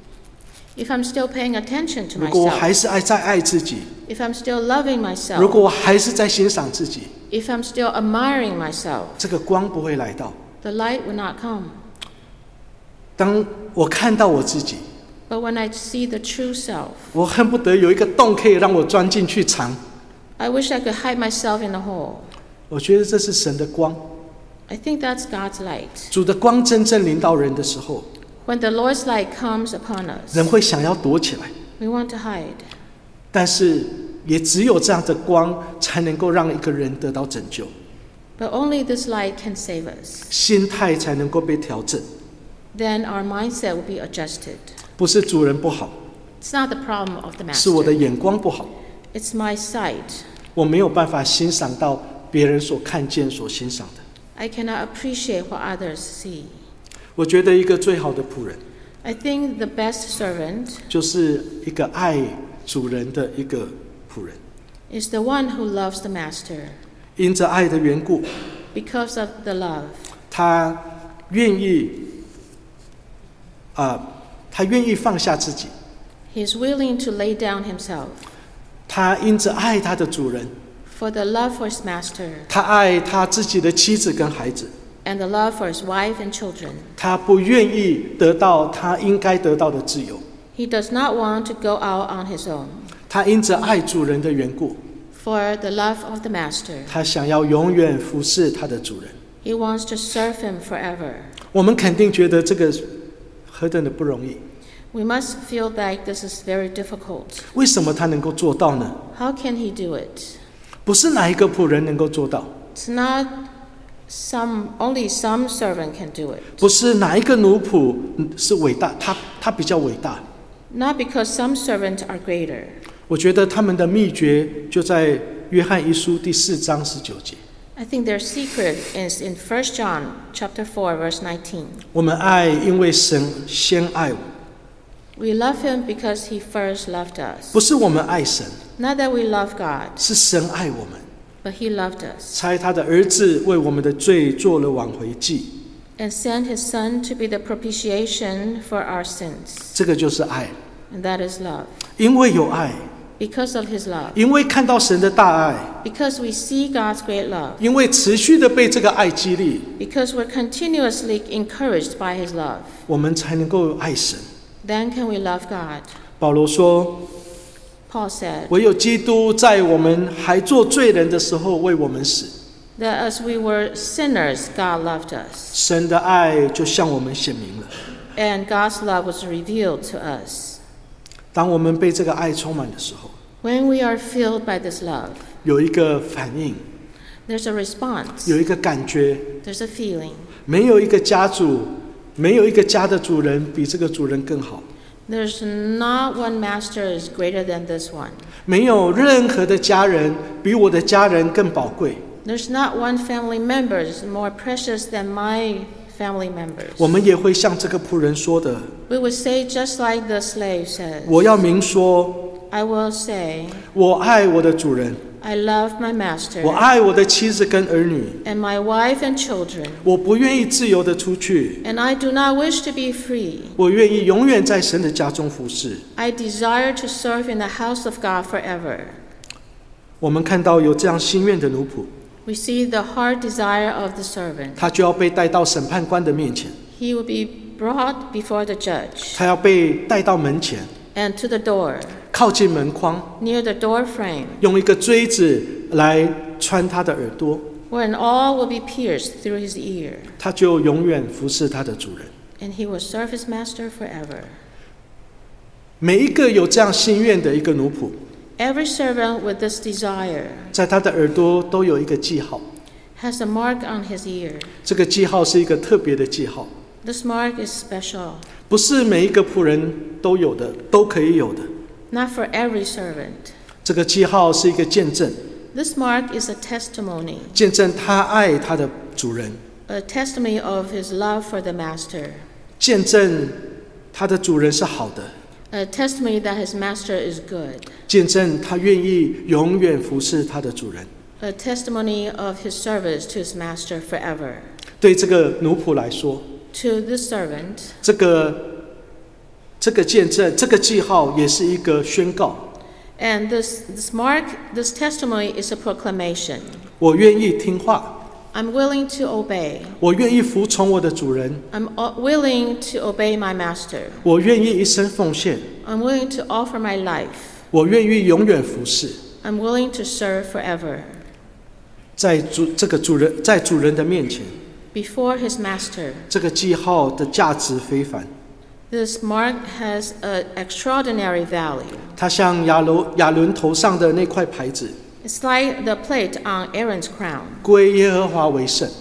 If I'm still paying attention to 如果我 myself, 还是爱在爱自己， if I'm still loving 如 myself, 果我还是在欣赏自己， if I'm still admiring myself, 这个光不会来到。 the light will not come. 当我看到我自己， But when I see the true self, 我恨不得有一个洞可以让我钻进去藏。 I wish I could hide myself in a hole. 我觉得这是神的光， I think that's God's light. 主的光真正临到人的时候， When the Lord's light comes upon us, 人会想要躲起来， we want to hide. 但是也只有这样的光，才能够让一个人得到拯救， But only this light can save us. 心态才能够被调整。 Then our mindset will be adjusted. 不是主人不好， It's not the problem of the 是我的 master. 眼光不好， It's my sight. 我没有办法欣赏到别人所看见、所欣赏的。 I cannot appreciate what others see. 我觉得一个最好的仆人， I think the best servant 就是一个爱主人的一个仆人。 is the one who loves the master 因着爱的缘故， because of the love. 他愿意，啊、他愿意放下自己。 He is willing to lay down himself 他因着爱他的主人， for the love for his master 他爱他自己的妻子跟孩子， and the love for his wife and children. 他不愿意得到他应该得到的自由。 He does not want to go out on his own. 他因着爱主人的缘故， For the love of the master, 他想要永远服侍他的主人。 he wants to serve him forever. 我们肯定觉得这个何等的不容易。 We must feel like this is very difficult. 为什么他能够做到呢？ How can he do it? 不是哪一个仆人能够做到， It's not some, only some servant can do it. 不是哪一个奴仆是伟大，他他比较伟大。 Not because some servants are greater. 我觉得他们的秘诀就在约翰一书第四章十九节。 I think their secret is in First John chapter four, verse nineteen. 我们爱，因为神先爱我， We love him because he first loved us. 不是我们爱神， Not that we love God, 是神爱我们， but he loved us 差他的儿子为我们的罪做了挽回祭， and sent his son to be the propitiation for our sins. 这个就是爱。 And that is love. 因为有爱， Because of his love. 因为看到神的大爱， Because we see God's great love. 因为持续的被这个爱激励， Because we're continuously encouraged by his love. 我们才能够爱神。 Then can we love God? 保罗说， Paul said 唯有基督在我们还做罪人的时候为我们死， that as we were sinners, God loved us. 神的爱就向我们显明了。 And God's love was revealed to us. 当我们被这个爱充满的时候， When we are filled by this love, 有一个反应， there's a response. 有一个感觉， There's a feeling. 没有一个家主，没有一个家的主人比这个主人更好， There's not one master is greater than this one. 没有任何的家人比我的家人更宝贵。 There's not one family member is more precious than my family members. 我们也会像这个仆人说的， We would say just like the slave says, 我要明说， I will say, 我爱我的主人， I love my master 我爱我的妻子跟儿女， and my wife and children, 我不愿意自由的出去， and I do not wish to be free. 我愿意永远在神的家中服侍。 I desire to serve in the house of God forever. 我们看到有这样心愿的奴仆， We see the heart desire of the servant. 他就要被带到审判官的面前， He will be brought before the judge 他要被带到门前， and to the door, 靠近门框， near the door frame, 用一个锥子来穿他的耳朵， where an awl will be pierced through his ear, 他就永远服侍他的主人。 and he will serve his master forever. 每一个有这样心愿的一个奴仆， Every servant with this desire 在他的耳朵都有一个记号， has a mark on his ear. 这个记号是一个特别的记号， This mark is special, 不是每一个仆人都有的，都可以有的。 not for every servant. 这个记号是一个见证， This mark is a testimony, 见证他爱他的主人， a testimony of his love for the master, 见证他的主人是好的， a testimony that his master is good, 见证他愿意永远服侍他的主人。 a testimony of his service to his master forever. 对这个奴仆来说， To this servant, 这个这个见证，这个记号也是一个宣告。 and this, this mark, this testimony is a proclamation. 我愿意听话， I'm willing to obey. 我愿意服从我的主人， I'm o- willing to obey my master. 我愿意一生奉献， I'm willing to offer my life. 我愿意永远服侍。 I'm willing to serve forever. 在主这个主人在主人的面前， Before his master, 这个记号的价值非凡。 this mark has an extraordinary value. 它像亚罗亚伦头上的那块牌子， It's like the plate on Aaron's crown, 归耶和华为圣，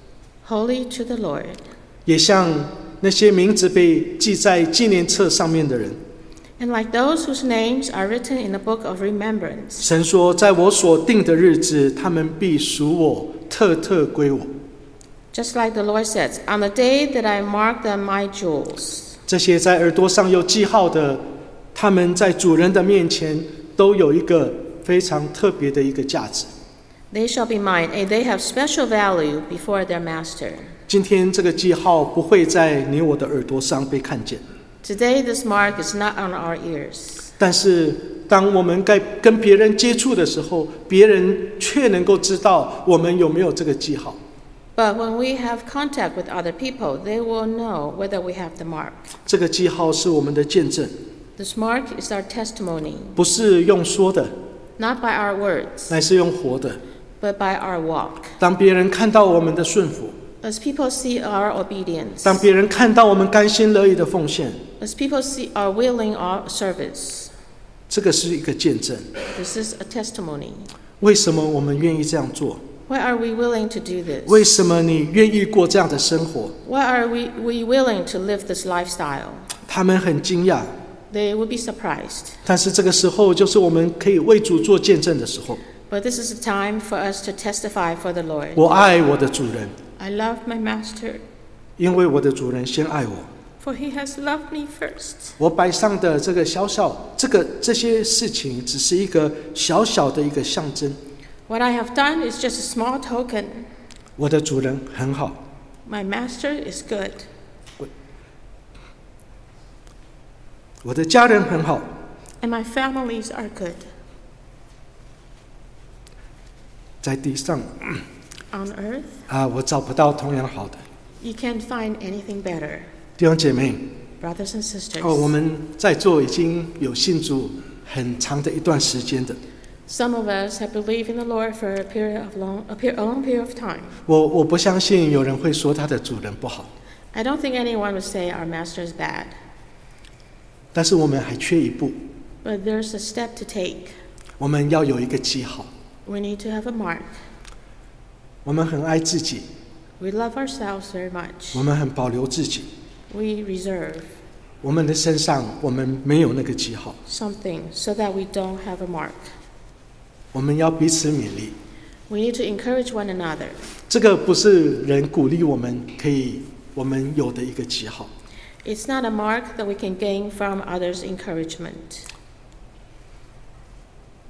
holy to the Lord. 也像那些名字被记在纪念册上面的人。 And like those whose names are written in the book of remembrance, 神说，在我所定的日子，他们必属我，特特归我。 just like the Lord says, on the day that I mark them my jewels. 这些在耳朵上有记号的，他们在主人的面前都有一个非常特别的一个价值。 They shall be mine, and they have special value before their master. 今天这个记号不会在你我的耳朵上被看见， Today, this mark is not on our ears. 但是当我们该跟别人接触的时候，别人却能够知道我们有没有这个记号。 But when we have contact with other people, they will know whether we have the mark. 这个记号是我们的见证， This mark is our testimony, 不是用说的， not by our words, 乃是用活的。 but by our walk. 当别人看到我们的顺服， As people see our obedience, 当别人看到我们甘心乐意的奉献， as people see our willing our service, 这个是一个见证。 this is a testimony. 为什么我们愿意这样做？ Why are we willing to do this? 为什么你愿意过这样的生活？ Why are we, we willing to live this lifestyle? 他们很惊讶， They will be surprised. 但是这个时候就是我们可以为主做见证的时候。 But this is a time for us to testify for the Lord. 我爱我的主人， I love my master, 因为我的主人先爱我。 for he has loved me first. 我摆上的这个小小这个这些事情，只是一个小小的一个象征。 What I have done is just a small token. 我的主人很好， My master is good. 我的家人很好， And my families are good. 在地上 On earth, 啊，我找不到同样好的 you can't find anything better. 弟兄姐妹。 Brothers and sisters, 哦，我们在座已经有信主很长的一段时间的。 some of us have believed in the Lord for a period of long, a, per, a long period of time. 我我不相信有人会说他的主人不好， I don't think anyone would say our master is bad, 但是我们还缺一步， but there's a step to take. 我们要有一个记号。 We need to have a mark. 我们很爱自己， We love ourselves very much. 我们很保留自己， We reserve 我们的身上我们没有那个记号。 something so that we don't have a mark. 我们要彼此勉励， We need to encourage one another. 这个不是人鼓励我们可以我们有的一个记号。 It's not a mark that we can gain from others' encouragement.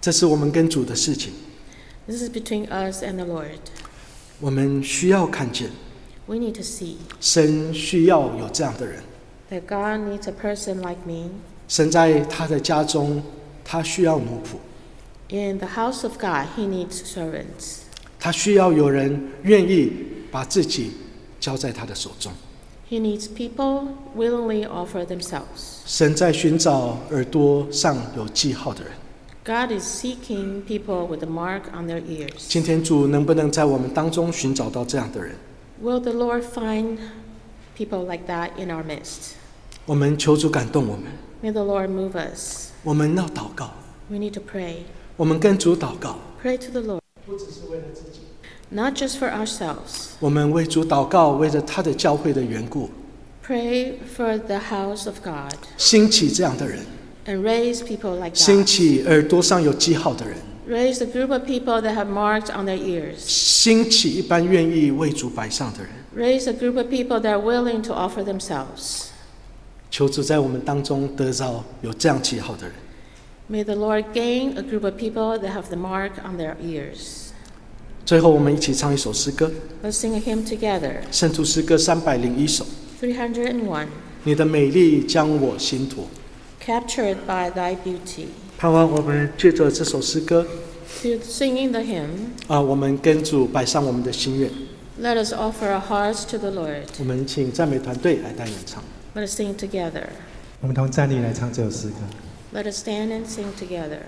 这是我们跟主的事情。 This is between us and the Lord. 我们需要看见， We need to see 神需要有这样的人。 that God needs a person like me. 神在他的家中，他需要奴仆， In the house of God, He needs servants. 他需要有人愿意把自己交在他的手中。 He needs people willingly offer themselves. 神在寻找耳朵上有记号的人。 God is seeking people with a mark on their ears. 今天主能不能在我们当中寻找到这样的人？ Will the Lord find people like that in our midst? 我们求主感动我们， May the Lord move us. 我们要祷告， We need to pray. 我们跟主祷告， Pray to the Lord, 不只是为了自己， not just for ourselves. 我们为主祷告，为了他的教会的缘故， Pray for the house of God 兴起这样的人， and raise people like 兴 that. 起耳朵上有记号的人， Raise a group of people that have marks on their ears. 兴起一般愿意为主摆上的人。 Raise a group of people that are willing to offer themselves. 求主在我们当中得着有这样记号的人。 May the Lord gain a group of people that have the mark on their ears. 最后，我们一起唱一首诗歌， Let's sing a hymn together. 圣徒诗歌三百零一首。 three hundred one. 你的美丽将我心夺。 Captured by thy beauty. 盼望我们借着这首诗歌， Through singing the hymn, 啊，我们跟主摆上我们的心愿。 let us offer our hearts to the Lord. 我们请赞美团队来带演唱。 Let us sing together. 我们同站立来唱这首诗歌。 Let us stand and sing together.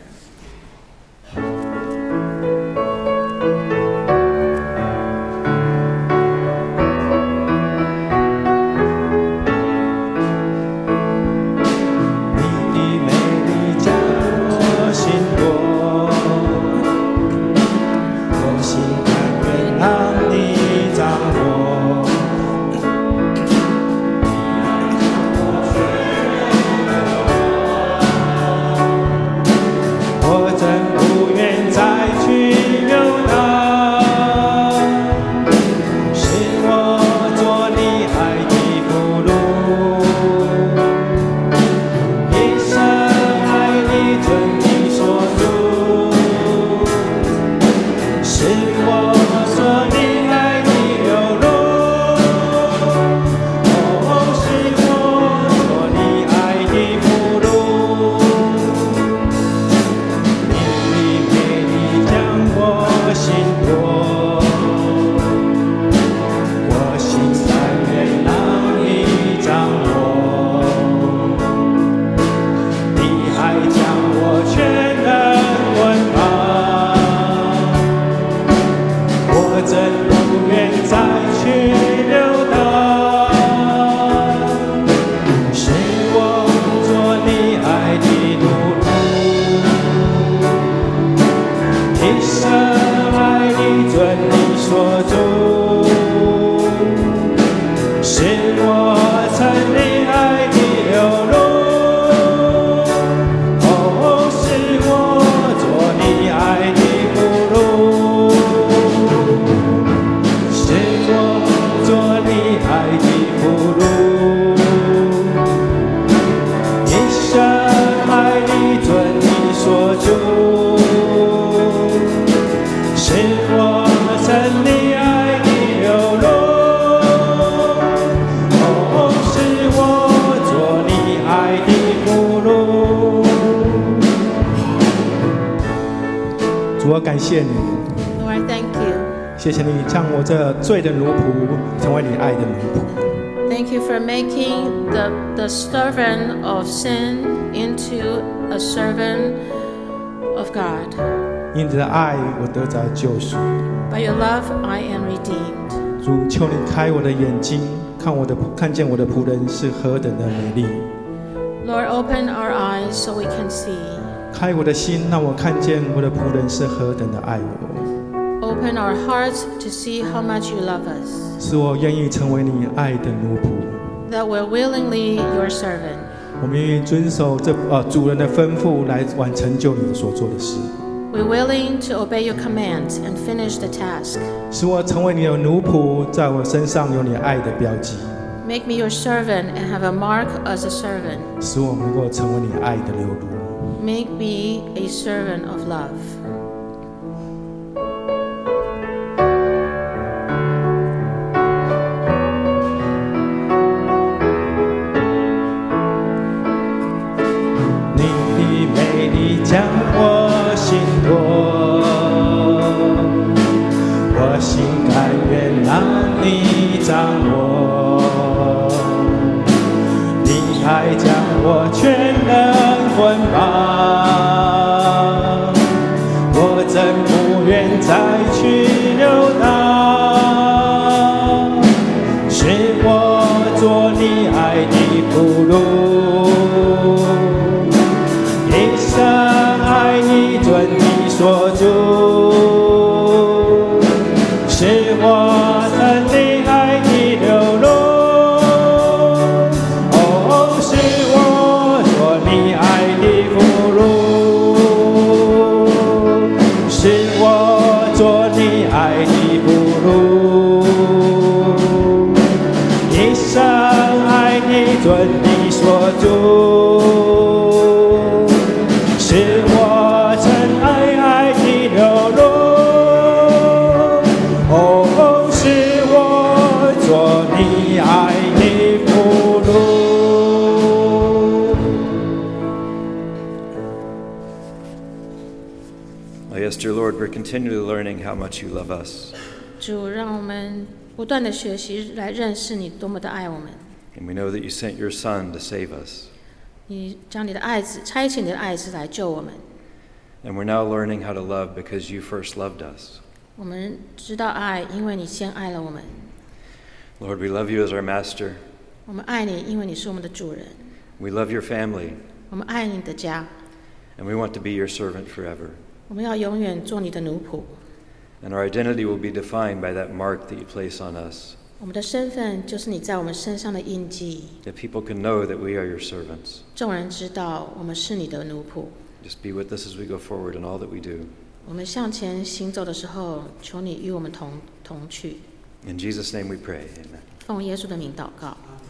Lord, 感谢你， Lord, thank you. 谢谢你将我这罪的奴仆成为你爱的奴仆。 Thank you for making the, the servant of sin into a servant of God. 因你的爱，我得着救赎。 By your love, I am redeemed. 主，求你开我的眼睛，看我的看见我的仆人是何等的美丽。 Lord, open our eyes so we can see. 开我的心，让我看见我的仆人是何等的爱我。 Open our hearts to see how much you love us. 使我愿意成为你爱的奴仆。 That we're willingly your servant. 我们愿意遵守这呃主人的吩咐，来完成就你所做的事。 We're willing to obey your commands and finish the task. 使我成为你的奴仆，在我身上有你爱的标记。 Make me your servant and have a mark as a servant. 使我能够成为你爱的流露。 make me a servant of love. 你的美丽将我心夺，我心甘愿让你掌握，你爱将我全能捆绑，我真不愿再去流浪，是我做你爱的俘虏，一生爱你遵你所嘱，是我真的爱你流露。哦，是我做你爱的俘虏，是我做你爱的俘虏，一生爱你遵你所嘱，是我真爱爱的流露。哦，是我做你爱的俘虏。 Oh, yes, dear Lord, we're continually learning how much you love us. 主，让我们不断的学习，来认识你多么的爱我们。 And we know that you sent your Son to save us. 你将你的爱子差遣你的爱子来救我们。 And we're now learning how to love because you first loved us. 我们知道爱，因为你先爱了我们。 Lord, we love you as our master. 我们爱你，因为你是我们的主人。 We love your family. 我们爱你的家， And we want to be your servant forever. 我们要永远做你的奴仆。 And our identity will be defined by that mark that you place on us, 我们的身份就是你在我们身上的印记， that people can know that we are your servants. 众人知道我们是你的奴仆。 Just be with us as we go forward in all that we do. 我们向前行走的时候，求你与我们同同去。 In Jesus' name we pray. Amen. 奉耶稣的名祷告。 阿